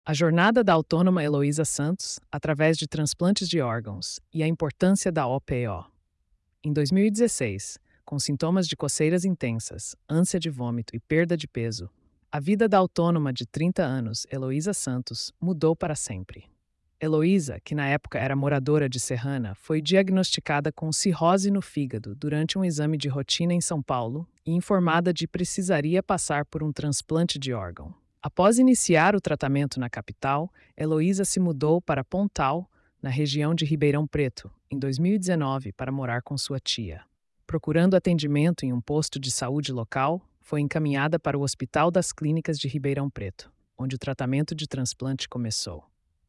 A jornada da autônoma Heloísa Santos, através de transplantes de órgãos, e a importância da OPO. Em 2016, com sintomas de coceiras intensas, ânsia de vômito e perda de peso, a vida da autônoma de 30 anos, Heloísa Santos, mudou para sempre. Heloísa, que na época era moradora de Serrana, foi diagnosticada com cirrose no fígado durante um exame de rotina em São Paulo e informada de que precisaria passar por um transplante de órgão. Após iniciar o tratamento na capital, Heloísa se mudou para Pontal, na região de Ribeirão Preto, em 2019, para morar com sua tia. Procurando atendimento em um posto de saúde local, foi encaminhada para o Hospital das Clínicas de Ribeirão Preto, onde o tratamento de transplante começou.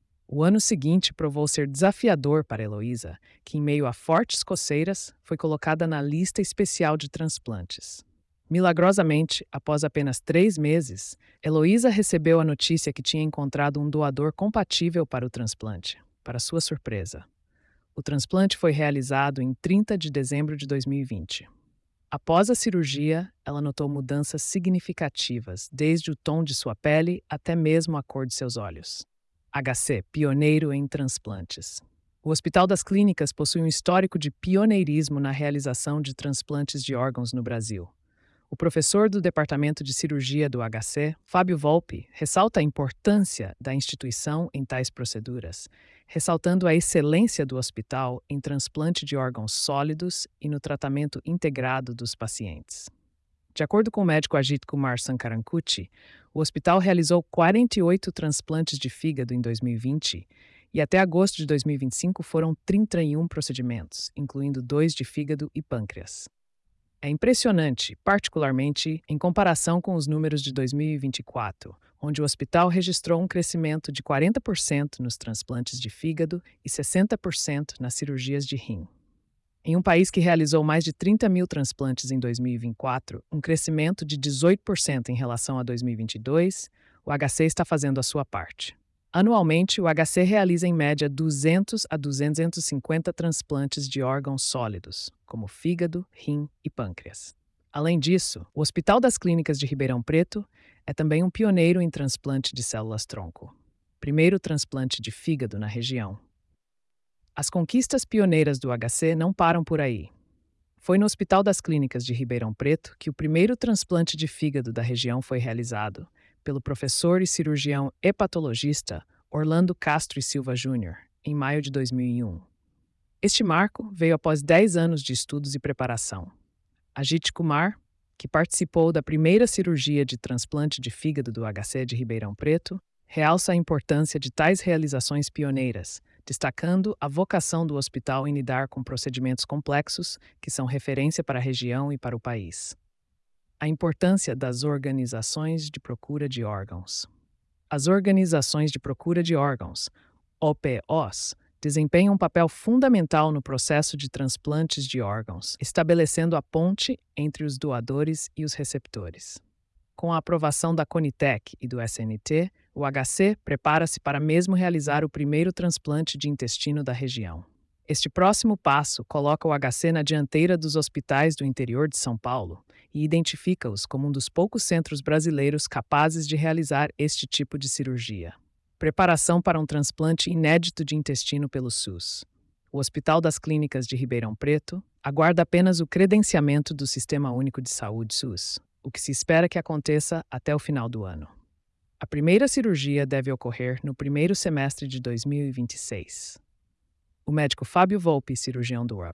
O ano seguinte provou ser desafiador para Heloísa, que, em meio a fortes coceiras, foi colocada na lista especial de transplantes. Milagrosamente, após apenas 3 meses, Heloísa recebeu a notícia que tinha encontrado um doador compatível para o transplante. Para sua surpresa, o transplante foi realizado em 30 de dezembro de 2020. Após a cirurgia, ela notou mudanças significativas, desde o tom de sua pele até mesmo a cor de seus olhos. HC, pioneiro em transplantes. O Hospital das Clínicas possui um histórico de pioneirismo na realização de transplantes de órgãos no Brasil. O professor do Departamento de Cirurgia do HC, Fábio Volpi, ressalta a importância da instituição em tais proceduras, ressaltando a excelência do hospital em transplante de órgãos sólidos e no tratamento integrado dos pacientes. De acordo com o médico Ajit Kumar Sankarankuti, o hospital realizou 48 transplantes de fígado em 2020 e até agosto de 2025 foram 31 procedimentos, incluindo 2 de fígado e pâncreas. É impressionante, particularmente em comparação com os números de 2024, onde o hospital registrou um crescimento de 40% nos transplantes de fígado e 60% nas cirurgias de rim. Em um país que realizou mais de 30 mil transplantes em 2024, um crescimento de 18% em relação a 2022, o HC está fazendo a sua parte. Anualmente, o HC realiza em média 200 a 250 transplantes de órgãos sólidos, como fígado, rim e pâncreas. Além disso, o Hospital das Clínicas de Ribeirão Preto é também um pioneiro em transplante de células-tronco. Primeiro transplante de fígado na região. As conquistas pioneiras do HC não param por aí. Foi no Hospital das Clínicas de Ribeirão Preto que o primeiro transplante de fígado da região foi realizado, pelo professor e cirurgião hepatologista Orlando Castro e Silva Júnior, em maio de 2001. Este marco veio após 10 anos de estudos e preparação. Ajit Kumar, que participou da primeira cirurgia de transplante de fígado do HC de Ribeirão Preto, realça a importância de tais realizações pioneiras, destacando a vocação do hospital em lidar com procedimentos complexos que são referência para a região e para o país. A importância das organizações de procura de órgãos. As organizações de procura de órgãos, OPOs, desempenham um papel fundamental no processo de transplantes de órgãos, estabelecendo a ponte entre os doadores e os receptores. Com a aprovação da Conitec e do SNT, o HC prepara-se para mesmo realizar o primeiro transplante de intestino da região. Este próximo passo coloca o HC na dianteira dos hospitais do interior de São Paulo e identifica-os como um dos poucos centros brasileiros capazes de realizar este tipo de cirurgia. Preparação para um transplante inédito de intestino pelo SUS. O Hospital das Clínicas de Ribeirão Preto aguarda apenas o credenciamento do Sistema Único de Saúde SUS, o que se espera que aconteça até o final do ano. A primeira cirurgia deve ocorrer no primeiro semestre de 2026. O médico Fábio Volpi, cirurgião do URB.